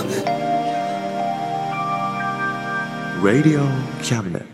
Cabinet. Radio Cabinet.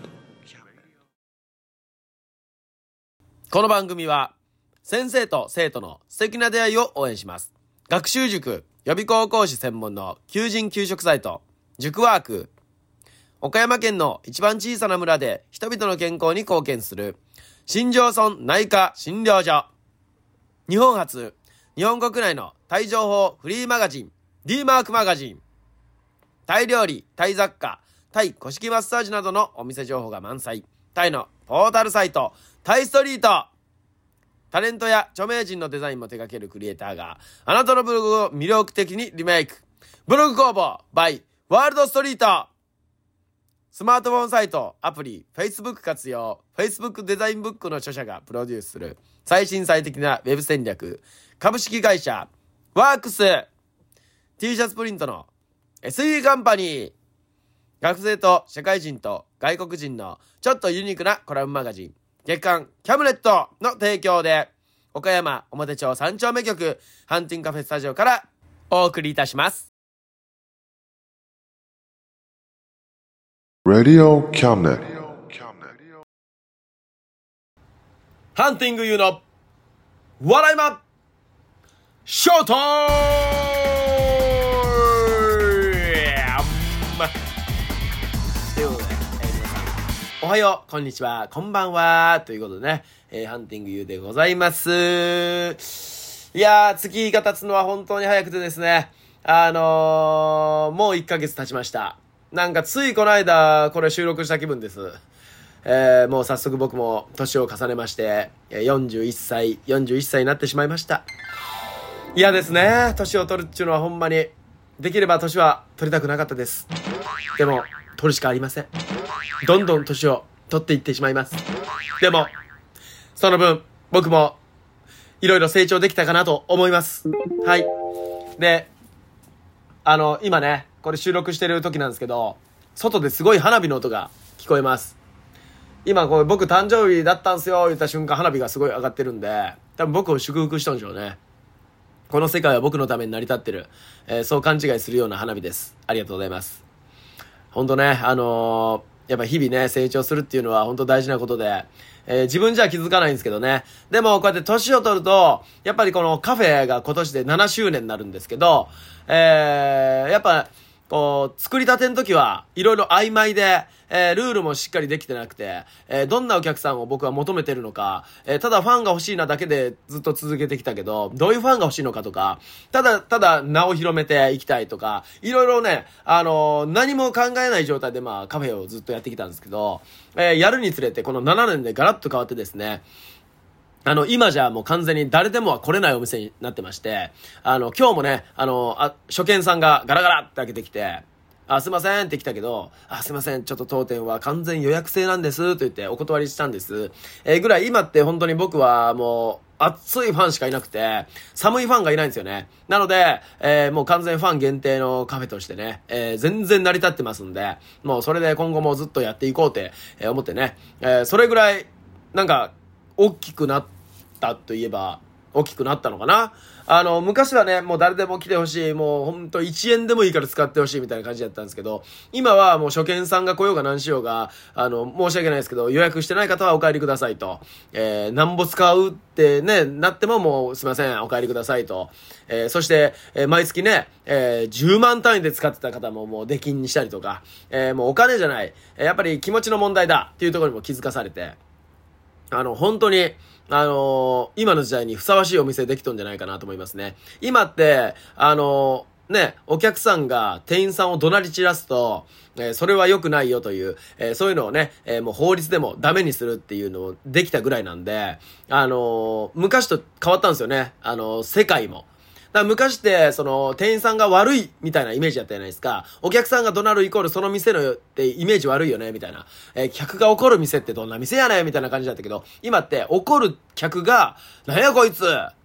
この番組は先生と生徒の素敵な出会いを応援します。学習塾予備高校講師専門の求人・求職サイト塾ワーク、岡山県の一番小さな村で人々の健康に貢献する新庄村内科診療所、日本初日本国内のタイ情報フリーマガジン D マークマガジン、タイ料理、タイ雑貨、タイ古式マッサージなどのお店情報が満載、タイのポータルサイトタイストリート、タレントや著名人のデザインも手掛けるクリエイターがあなたのブログを魅力的にリメイク、ブログ工房 by ワールドストリート、スマートフォンサイト、アプリ、Facebook 活用、Facebook デザインブックの著者がプロデュースする最新最適なウェブ戦略、株式会社ワークス、T シャツプリントの SE カンパニー、学生と社会人と外国人のちょっとユニークなコラムマガジン、月刊キャムネットの提供で、岡山表町3丁目局ハンティングカフェスタジオからお送りいたします。 Radio Cabinet. ハンティングユーの笑いまショートということで、皆さんおはよう、こんにちは、こんばんはということでね、ハンティングユーでございます。いやー、月が経つのは本当に早くてですね、もう1ヶ月経ちました。なんかついこの間これ収録した気分です。もう早速僕も年を重ねまして41歳になってしまいました。嫌ですね、年を取るっていうのは。ほんまにできれば年は取りたくなかったです。でも取るしかありません。どんどん年を取っていってしまいます。でもその分僕もいろいろ成長できたかなと思います。はい。で今ねこれ収録してる時なんですけど、外ですごい花火の音が聞こえます。今これ僕誕生日だったんすよ言った瞬間花火がすごい上がってるんで、多分僕を祝福したんでしょうね。この世界は僕のために成り立ってる、そう勘違いするような花火です。ありがとうございます。本当ね、やっぱ日々ね成長するっていうのは本当大事なことで、自分じゃ気づかないんですけどね。でもこうやって年を取るとやっぱりこのカフェが今年で7周年になるんですけど、やっぱこう作りたての時はいろいろ曖昧で、ルールもしっかりできてなくて、どんなお客さんを僕は求めてるのか、ただファンが欲しいなだけでずっと続けてきたけど、どういうファンが欲しいのかとか、ただ名を広めていきたいとか、いろいろね、何も考えない状態でカフェをずっとやってきたんですけど、やるにつれてこの7年でガラッと変わってですね、今じゃもう完全に誰でもは来れないお店になってまして、今日もね、初見さんがガラガラって開けてきて、すいませんって来たけど、すいません、ちょっと当店は完全予約制なんですと言ってお断りしたんです。ぐらい今って本当に僕はもう熱いファンしかいなくて、寒いファンがいないんですよね。なので、もう完全ファン限定のカフェとしてね、全然成り立ってますんで、もうそれで今後もずっとやっていこうって、思ってね、それぐらいなんか大きくなったといえば大きくなったのかな。昔はねもう誰でも来てほしい、もうほんと1円でもいいから使ってほしいみたいな感じだったんですけど、今はもう初見さんが来ようが何しようが申し訳ないですけど、予約してない方はお帰りくださいと、なんぼ使うってねなってももうすいませんお帰りくださいと、そして、毎月ね、10万単位で使ってた方ももう出禁にしたりとか、もうお金じゃない、やっぱり気持ちの問題だっていうところにも気づかされて、本当に今の時代にふさわしいお店できとんじゃないかなと思いますね。今ってね、お客さんが店員さんを怒鳴り散らすと、それは良くないよという、そういうのをね、もう法律でもダメにするっていうのをできたぐらいなんで、昔と変わったんですよね。世界も。だから昔って店員さんが悪いみたいなイメージだったじゃないですか。お客さんが怒鳴るイコールその店のってイメージ悪いよねみたいな、客が怒る店ってどんな店やねんみたいな感じだったけど、今って怒る客がなんやこいつ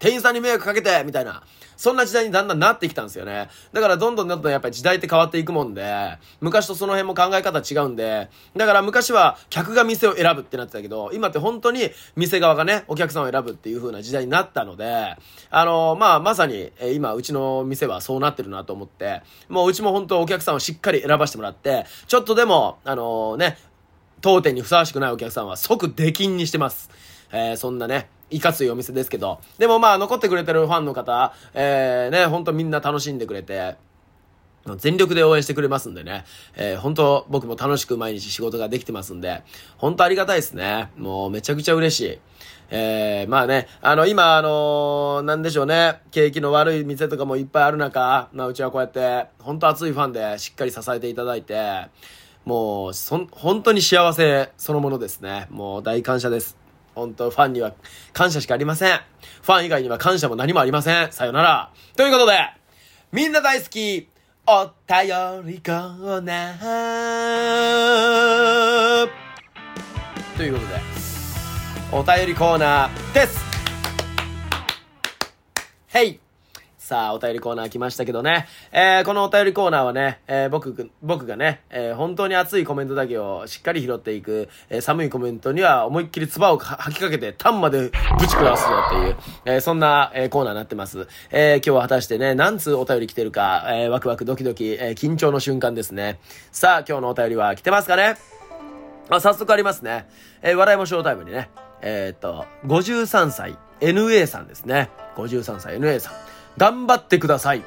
店員さんに迷惑かけてみたいな、そんな時代にだんだんなってきたんですよね。だからどんどんやっぱり時代って変わっていくもんで、昔とその辺も考え方違うんで、だから昔は客が店を選ぶってなってたけど、今って本当に店側がね、お客さんを選ぶっていう風な時代になったので、まさに、今うちの店はそうなってるなと思って、もううちも本当お客さんをしっかり選ばせてもらって、ちょっとでも、当店にふさわしくないお客さんは即出禁にしてます。そんなね、いかついお店ですけど、でも残ってくれてるファンの方、ほんとみんな楽しんでくれて、全力で応援してくれますんでね、本当僕も楽しく毎日仕事ができてますんで、本当ありがたいですね。もうめちゃくちゃ嬉しい。今、なんでしょうね、景気の悪い店とかもいっぱいある中、うちはこうやって、本当熱いファンでしっかり支えていただいて、もう、本当に幸せそのものですね。もう大感謝です。本当ファンには感謝しかありません。ファン以外には感謝も何もありません。さよなら。ということで、みんな大好き、お便りコーナーということで、お便りコーナーです。へい。さあ、お便りコーナー来ましたけどね。このお便りコーナーはね、僕がね、本当に熱いコメントだけをしっかり拾っていく、寒いコメントには思いっきり唾を吐きかけてタンまでぶち食わすぞっていう、そんな、コーナーになってます。今日は果たしてね、何通お便り来てるか、ワクワクドキドキ、緊張の瞬間ですね。さあ、今日のお便りは来てますかね。早速ありますね。笑いもショータイムにね、53歳 NA さんですね。53歳 NA さん。頑張ってください。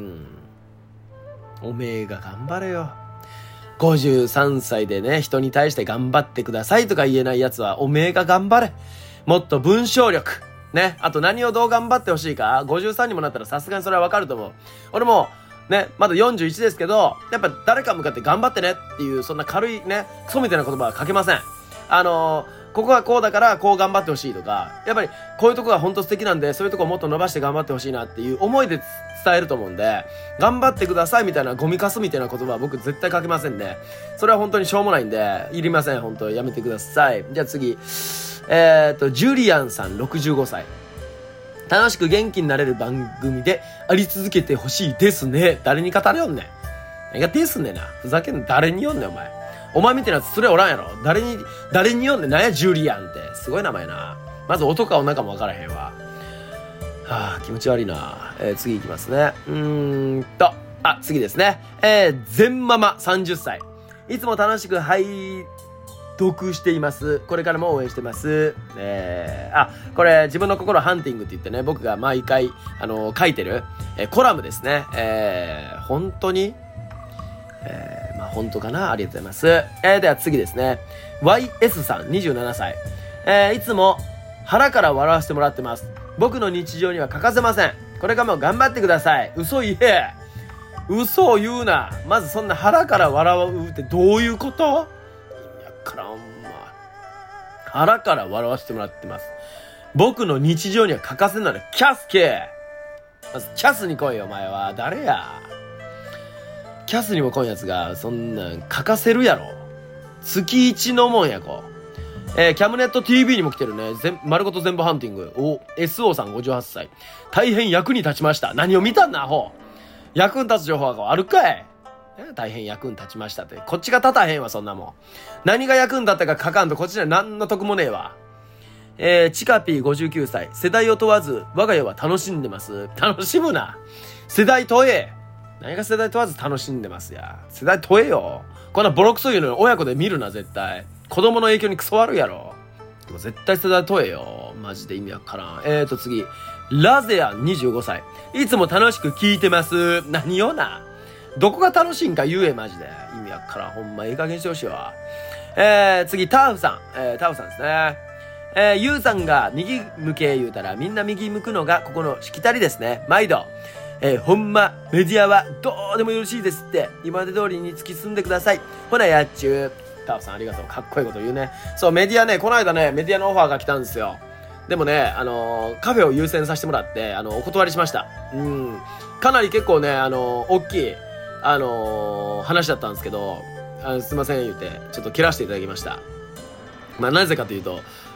おめえが頑張れよ。53歳でね、人に対して頑張ってくださいとか言えないやつは、おめえが頑張れ。もっと文章力。ね。あと何をどう頑張ってほしいか。53にもなったらさすがにそれはわかると思う。俺も、ね、まだ41ですけど、やっぱ誰か向かって頑張ってねっていう、そんな軽いね、クソみたいな言葉は書けません。ここはこうだからこう頑張ってほしいとか、やっぱりこういうとこが本当素敵なんで、そういうとこをもっと伸ばして頑張ってほしいなっていう思いで伝えると思うんで、頑張ってくださいみたいなゴミカスみたいな言葉は僕絶対書けませんね。それは本当にしょうもないんで、いりません。本当やめてください。じゃあ次。ジュリアンさん65歳。楽しく元気になれる番組であり続けてほしいですね。誰に語れよんねん。何がですねんな。ふざけんな。誰によんねんお前。お前みたいなやつそれおらんやろ。誰に読んでなんやジュリアンって。すごい名前な。まず音か女かもわからへんわ。気持ち悪いな。次いきますね。次ですね。全ママ30歳。いつも楽しく拝読しています。これからも応援してます。これ自分の心ハンティングって言ってね、僕が毎回、書いてる、コラムですね。本当に本当かな。ありがとうございます。では次ですね。YS さん27歳。いつも腹から笑わせてもらってます。僕の日常には欠かせません。これからも頑張ってください。嘘言え。嘘を言うな。まずそんな腹から笑うってどういうこと？意味わからんわ。腹から笑わせてもらってます。僕の日常には欠かせんならキャスケ。まずキャスに来いよお前は。誰や。キャスにも来んやつがそんなん欠かせるやろ。月一のもんやこ。キャムネット TV にも来てるね。丸ごと全部ハンティング。SO さん58歳。大変役に立ちました。何を見たんだアホ。役に立つ情報があるかい。大変役に立ちましたって。こっちが立たへんわそんなもん。何が役に立ったか書かんとこっちには何の得もねえわ。チカピー59歳。世代を問わず我が家は楽しんでます。楽しむな。世代問え。何が世代問わず楽しんでますや。世代問えよ。こんなボロクソ言うのに親子で見るな絶対。子供の影響にクソ悪いやろ。でも絶対世代問えよ。マジで意味わからん。次。ラゼア25歳。いつも楽しく聞いてます。何よな。どこが楽しいんか言えマジで。意味わからん。ほんまいい加減してほしいわ。次、ターフさん。ターフさんですね。ユウさんが右向け言うたらみんな右向くのがここのしきたりですね。毎度。ほんま、メディアはどうでもよろしいですって。今まで通りに突き進んでください。ほなやっちゅう。タオさんありがとう。かっこいいこと言うね。そう、メディアね、この間ね、メディアのオファーが来たんですよ。でもね、カフェを優先させてもらって、お断りしました。かなり結構ね、大きい、話だったんですけど、すいません言って、ちょっと切らせていただきました。なぜかというと、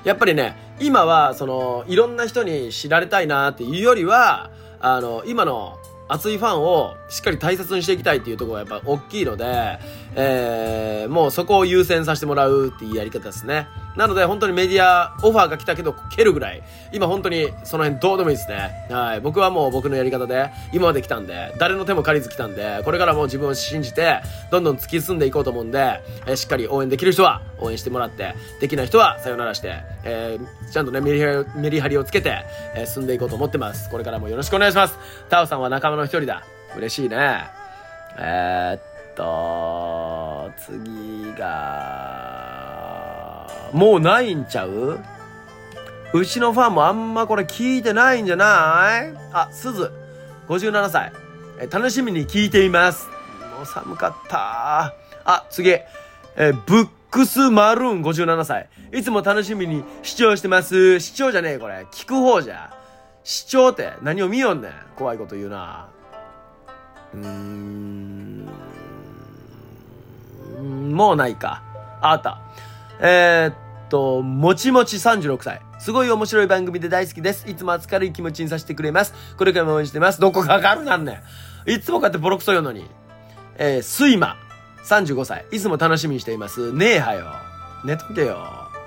やっぱりね、今は、いろんな人に知られたいなっていうよりは、今の熱いファンをしっかり大切にしていきたいっていうところがやっぱ大きいので、もうそこを優先させてもらうっていうやり方ですね。なので本当にメディアオファーが来たけど蹴るぐらい、今本当にその辺どうでもいいですね。はい。僕はもう僕のやり方で今まで来たんで、誰の手も借りず来たんで、これからも自分を信じてどんどん突き進んでいこうと思うんで、しっかり応援できる人は応援してもらって、できない人はさよならして、ちゃんとねメリハリをつけて、進んでいこうと思ってます。これからもよろしくお願いします。タオさんは仲間の一人だ。嬉しいね。次がもうないんちゃう？うちのファンもあんまこれ聞いてないんじゃない？あ、すず57歳、楽しみに聞いています。もう寒かった。あ、次、ブックスマルーン57歳、いつも楽しみに視聴してます。視聴じゃねえ、これ聞く方じゃ。視聴って何を見よんねん。怖いこと言うな。もうないか。あった。もちもち36歳。すごい面白い番組で大好きです。いつも明るい気持ちにさせてくれます。これからも応援してます。どこか明るなんねん。いつもこうやってボロクソ言うのに。スイマ35歳。いつも楽しみにしています。ねえはよ。寝とけよ。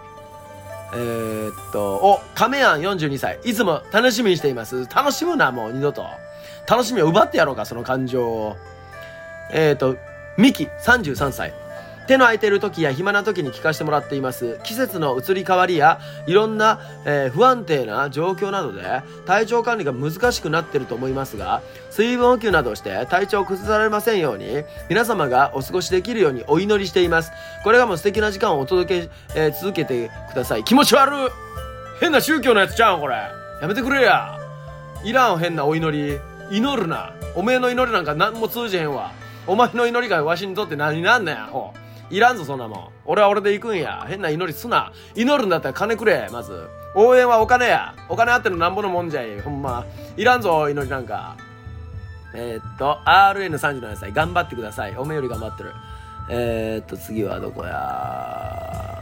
亀庵42歳。いつも楽しみにしています。楽しむな、もう二度と。楽しみを奪ってやろうか、その感情を。ミキ33歳。手の空いている時や暇な時に聞かせてもらっています。季節の移り変わりやいろんな、不安定な状況などで体調管理が難しくなっていると思いますが、水分補給などをして体調を崩されませんように皆様がお過ごしできるようにお祈りしています。これからも素敵な時間をお届け、続けてください。気持ち悪い。変な宗教のやつちゃうんこれ。やめてくれや。いらん変なお祈り。祈るな。おめえの祈りなんか何も通じへんわ。お前の祈りがわしにとって何なんねん、アホ。いらんぞそんなもん。俺は俺で行くんや。変な祈りすな。祈るんだったら金くれ。まず応援はお金や。お金あってのなんぼのもんじゃい。ほんまいらんぞ祈りなんか。RN37 歳頑張ってください。おめえより頑張ってる。次はどこや。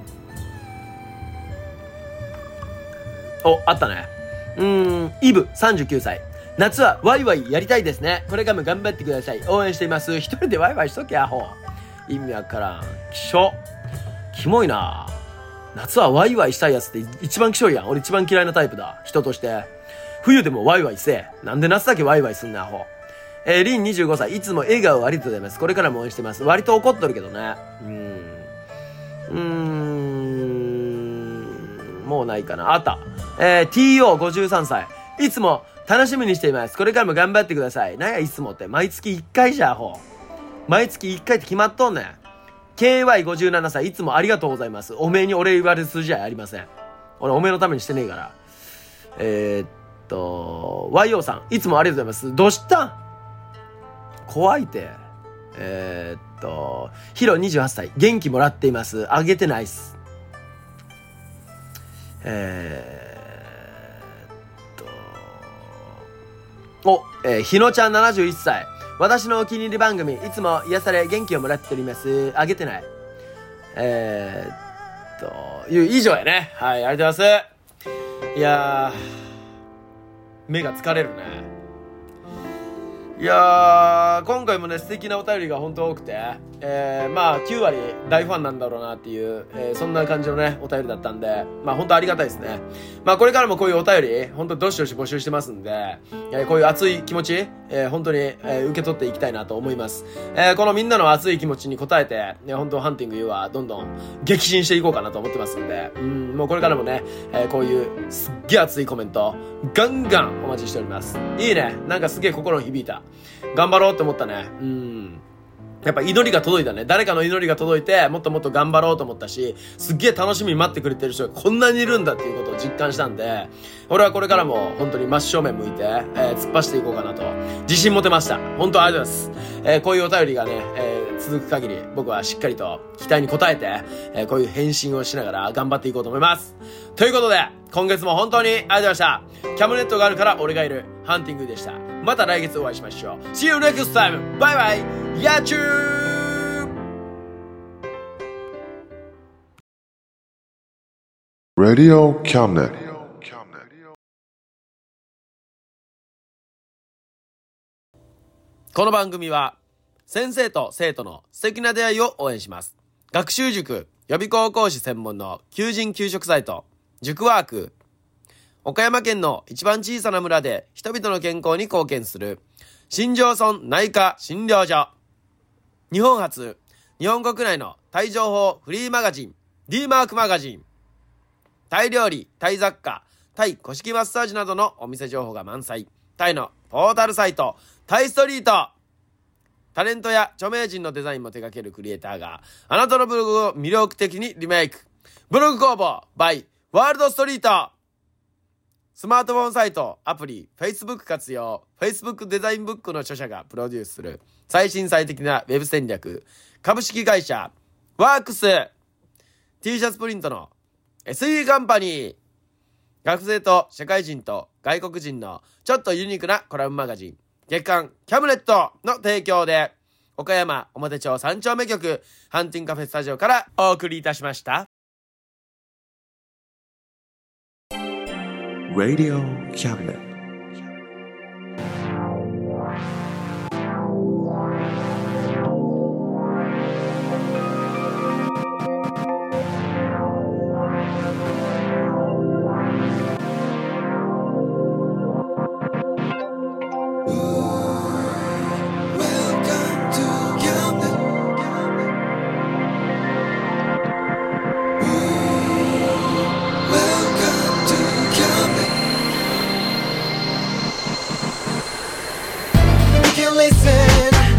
お、あったね。イブ39歳。夏はワイワイやりたいですね。これからも頑張ってください。応援しています。一人でワイワイしとけ、アホ。意味わからん。きしょ。キモいな。夏はワイワイしたいやつって一番きしょいやん。俺一番嫌いなタイプだ。人として。冬でもワイワイせえ。なんで夏だけワイワイすんねん、アホ。リン25歳。いつも笑顔ありがとうございます。これからも応援してます。割と怒っとるけどね。もうないかな。あった。TO53 歳。いつも楽しみにしています。これからも頑張ってください。なんやいつもって。毎月1回じゃ、アホ。毎月1回って決まっとんねん。KY57 歳。いつもありがとうございます。おめえにお礼言われる筋合いありません。俺おめえのためにしてねえから。YO さん。いつもありがとうございます。どうしたん？怖いて。ヒロ28歳。元気もらっています。あげてないっす。ひのちゃん71歳。私のお気に入り番組、いつも癒され元気をもらっております。あげてない。以上やね。はい、ありがとうございます。いやー、目が疲れるね。いやー、今回もね、素敵なお便りが本当多くて、まあ、9割大ファンなんだろうなっていう、そんな感じのね、お便りだったんで、まあ、本当ありがたいですね。まあ、これからもこういうお便り、本当どしどし募集してますんで、こういう熱い気持ち、本当に、受け取っていきたいなと思います。このみんなの熱い気持ちに応えて、本当ハンティング U はどんどん激震していこうかなと思ってますんで、もうこれからもね、こういうすっげえ熱いコメント、ガンガンお待ちしております。いいね。なんかすげえ心に響いた。頑張ろうって思ったね。やっぱ祈りが届いたね。誰かの祈りが届いて、もっともっと頑張ろうと思ったし、すっげえ楽しみに待ってくれてる人がこんなにいるんだっていうことを実感したんで、俺はこれからも本当に真正面向いて、突っ走っていこうかなと、自信持てました。本当ありがとうございます。こういうお便りがね、続く限り、僕はしっかりと期待に応えて、こういう返信をしながら頑張っていこうと思います。ということで、今月も本当にありがとうございました。キャムネットがあるから俺がいる、ハンティングでした。また来月お会いしましょう。See you next time! バイバイ！やっちゅー！ Radio Cabinet. この番組は先生と生徒の素敵な出会いを応援します。学習塾予備校講師専門の求人・求職サイト塾ワーク、岡山県の一番小さな村で人々の健康に貢献する新庄村内科診療所、日本初日本国内のタイ情報フリーマガジン D マークマガジン、タイ料理、タイ雑貨、タイ古式マッサージなどのお店情報が満載、タイのポータルサイトタイストリート、タレントや著名人のデザインも手掛けるクリエイターがあなたのブログを魅力的にリメイク、ブログ工房 by ワールドストリート、スマートフォンサイト、アプリ、Facebook 活用、Facebook デザインブックの著者がプロデュースする最新最適なウェブ戦略、株式会社ワークス、T シャツプリントの SE カンパニー、学生と社会人と外国人のちょっとユニークなコラムマガジン月刊キャムネットの提供で、岡山表町3丁目局ハンティングカフェスタジオからお送りいたしました。 Radio Cabinet.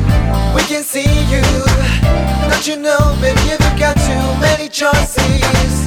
See you, don't you know, baby, you've got too many choices.